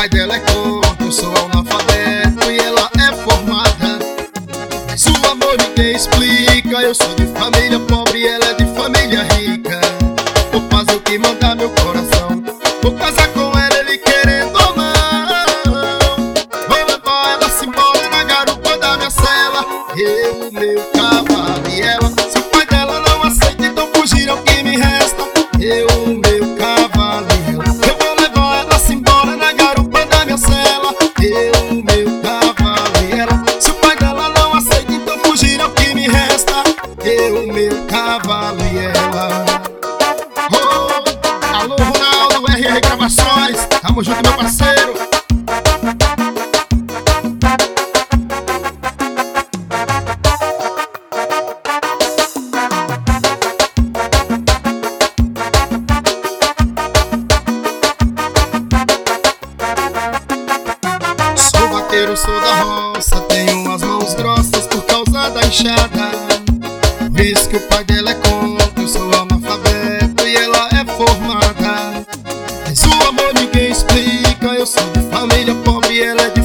pai dela é contra, eu sou analfabeto e ela é formada. Mas o amor ninguém explica, eu sou de família pobre e ela é de família rica. Vou fazer o que mandar meu coração, vou casar com ela, ele querendo ou não. Vou levar ela-se embora na garupa da minha cela, eu, meu cavalo e ela. Se o pai dela não aceita, então fugir é o que me resta, eu, meu cavalo e ela. Eu vou levar ela-se embora na garupa da minha cela, eu, meu cavalo e ela. Se o pai dela não aceita, então fugir é o que me resta, eu, meu cavalo e ela. Oh, alô Ronaldo, RR Gravações, tamo junto meu parceiro. Sou vaqueiro, sou da roça, tenho as mãos grossas por causa da enxada. Por isso que o pai dela é contra, eu sou analfabeto e ela é formada. Mas o amor ninguém explica, eu sou de família pobre e ela é de